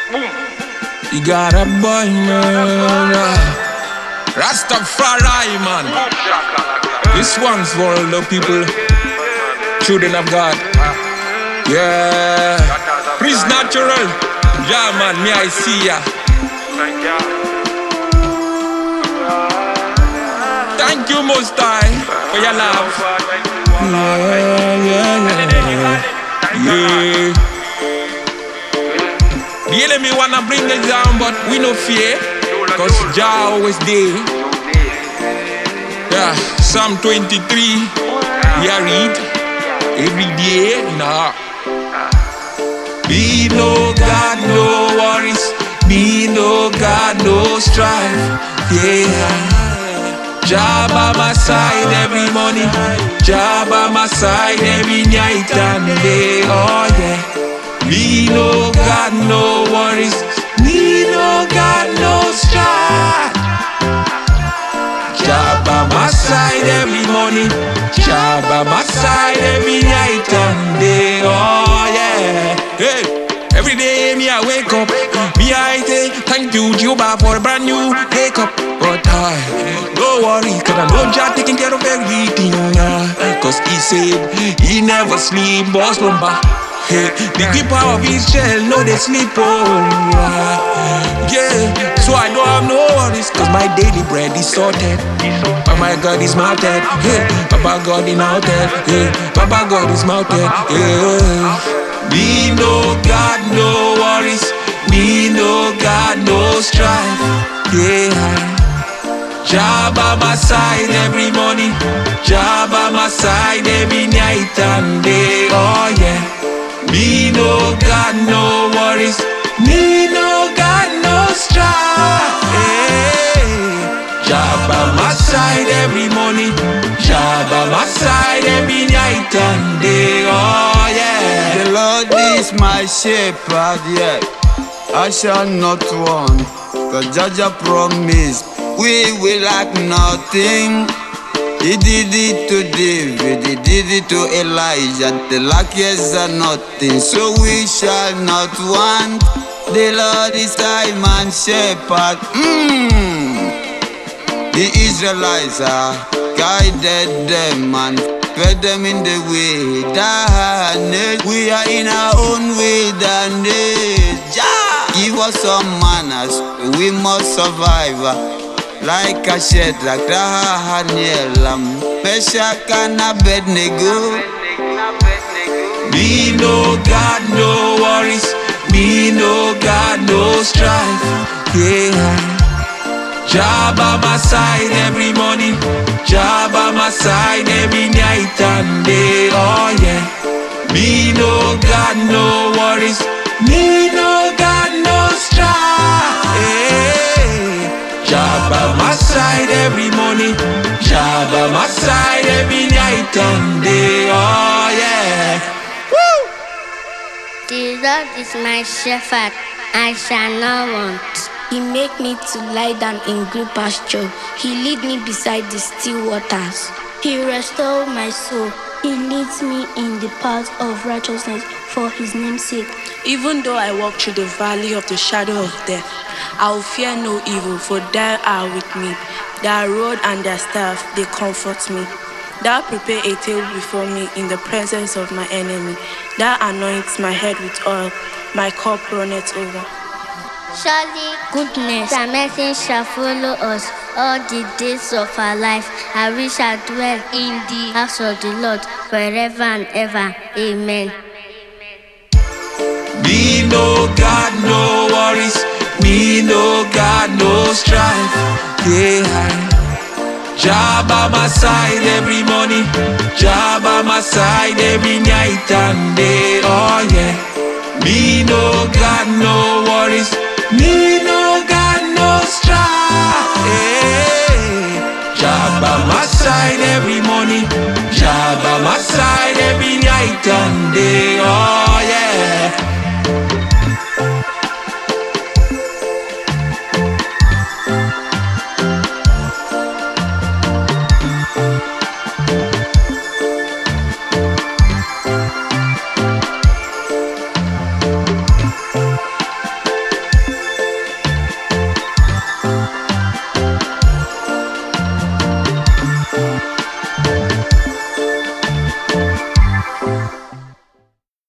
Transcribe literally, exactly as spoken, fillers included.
You got a boy, man. Rastafari, man. This one's for all the people, children of God. Yeah. Prince Natural. Yeah, man, me I see ya. Thank you, Most High, for your love. Yeah, yeah, yeah. Yeah. The enemy wanna bring us down, but we no fear, cause Jah always there. Yeah, Psalm twenty-three, yeah, read every day, nah. Be no God, no worries. Be no God, no strife. Yeah. Jah by my side every morning. Jah by my side every night and day. Oh yeah. Be no God, no worries. Be no God, no strife. Jah by my side every morning. Jah by my side every night and day. Oh yeah. Hey, every day me I wake up, me I say thank you Jehovah for a brand new wake up. But I don't worry, cause I know Jah taking care of everything. uh, Cause he said he never sleep or slumber. Hey, the keeper of his shell, no they sleep on. uh, Yeah, so I don't have no worries, cause my daily bread is sorted. Oh my God is mounted. Hey, Papa God is mounted. Hey, Papa God is mounted. Yeah. Be no God, no worries. Be no God, no strife. Yeah. Jah by my side every morning. Jah by my side every night and day. Oh yeah. Be no God, no worries. Be no God, no strife. Yeah. Jah by my side every morning. Jah by my side every night and day. Oh yeah. The Lord is my shepherd, yeah. I shall not want. The Judge promised we will lack nothing. He did it to David, he did it to Elijah. The luckiest are nothing, so we shall not want. The Lord is thy man shepherd. Mm. The Israelites are guided them and fed them in the wilderness. We are in our own wilderness. Jah, give us some manners, we must survive. Like a Shadrach, Daniel, Meshach and Abednego. Be no God, no worries. Be no God, no strife. Yeah. Jah by my side every morning. Jah by my side every night and day. Oh yeah. Be no God, no worries. Be no God, no strife. Yeah. Jah by my side every morning. Jah by my side every night and day. Oh yeah. Woo! The Lord is my shepherd, I shall not want. He make me to lie down in green pasture. He lead me beside the still waters. He restore my soul. He leads me in the path of righteousness for his name's sake. Even though I walk through the valley of the shadow of death, I will fear no evil, for thou art with me. Thy rod and thy staff, they comfort me. Thou prepare a table before me in the presence of my enemy. Thou anoints my head with oil, my cup runneth over. Surely goodness and mercy shall follow us all the days of our life, and we shall dwell in the house of the Lord forever and ever. Amen. Be no God, no worries. Be no God, no strife. Yeah. Jah by my side every morning. Jah by my side every night and day. Oh yeah. Be no God, no worries. Be no God, no strife. Yeah. Jah by my side every morning. Jah by my side every night and day. Oh yeah.